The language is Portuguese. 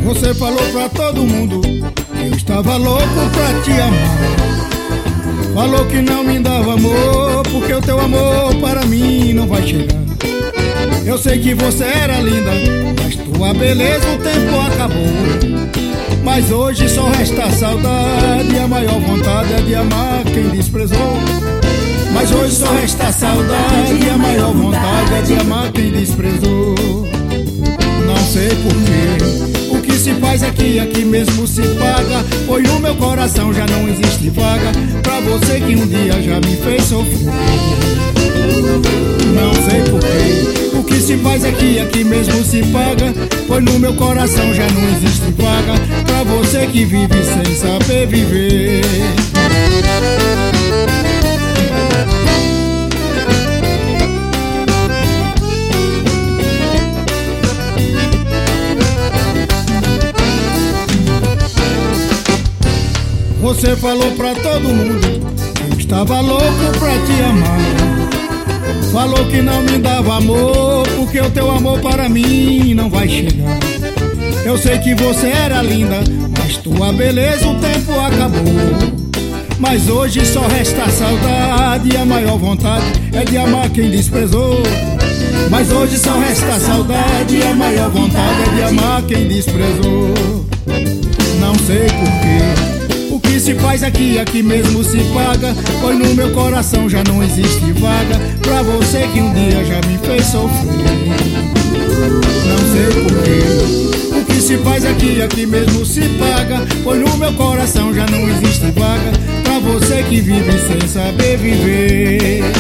Você falou pra todo mundo que eu estava louco pra te amar. Falou que não me dava amor, porque o teu amor para mim não vai chegar. Eu sei que você era linda, mas tua beleza o tempo acabou. Mas hoje só resta saudade, e a maior vontade é de amar quem desprezou. Mas hoje só resta saudade, e a maior vontade é de amar quem desprezou. Não sei porquê, o que se faz aqui mesmo se paga. Pois no meu coração já não existe vaga pra você que um dia já me fez sofrer. Não sei porquê, o que se faz aqui mesmo se paga. Pois no meu coração já não existe vaga pra você que vive sem saber viver. Você falou pra todo mundo que eu estava louco pra te amar. Falou que não me dava amor, porque o teu amor para mim não vai chegar. Eu sei que você era linda, mas tua beleza o tempo acabou. Mas hoje só resta saudade, e a maior vontade é de amar quem desprezou. Mas hoje só resta saudade, e a maior vontade é de amar quem desprezou. Não sei porquê, o que se faz aqui mesmo se paga. Pois no meu coração já não existe vaga pra você que um dia já me fez sofrer. Não sei porquê, o que se faz aqui mesmo se paga. Pois no meu coração já não existe vaga pra você que vive sem saber viver.